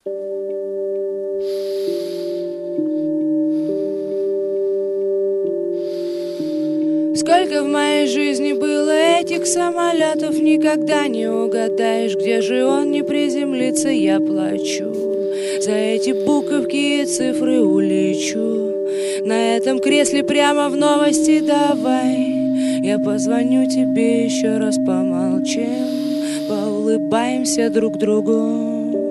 Сколько в моей жизни было этих самолетов, никогда не угадаешь, где же он не приземлится. Я плачу за эти буковки и цифры, улечу на этом кресле прямо в новости. Давай, я позвоню тебе еще раз, помолчим, поулыбаемся друг другу.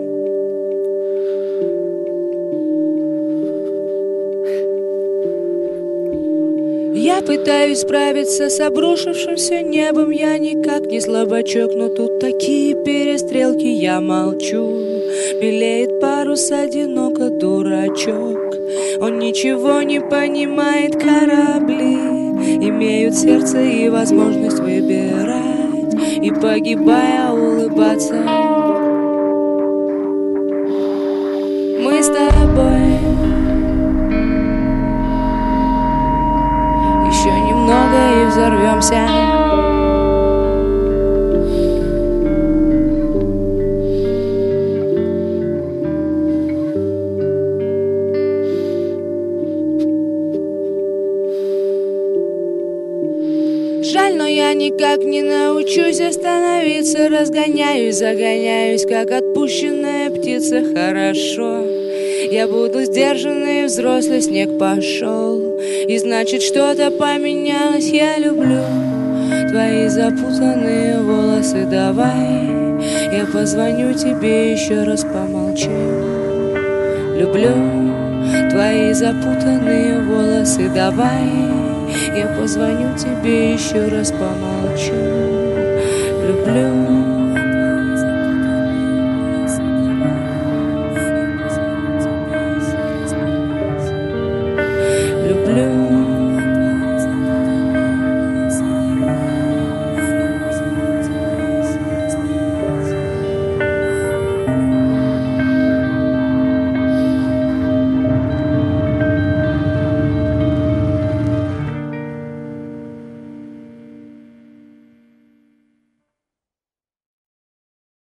Я пытаюсь справиться с обрушившимся небом. Я никак не слабачок, но тут такие перестрелки. Я молчу, белеет парус, одиноко дурачок. Он ничего не понимает, корабли имеют сердце и возможность выбирать, и погибая улыбаться. Мы с тобой еще немного и взорвемся. Жаль, но я никак не научусь остановиться. Разгоняюсь, загоняюсь, как отпущенная птица. Хорошо, я буду сдержанный, взрослый, снег пошел, и значит что-то поменялось. Я люблю твои запутанные волосы. Давай, я позвоню тебе еще раз, помолчим. Люблю твои запутанные волосы. Давай, я позвоню тебе еще раз, помолчим. Люблю.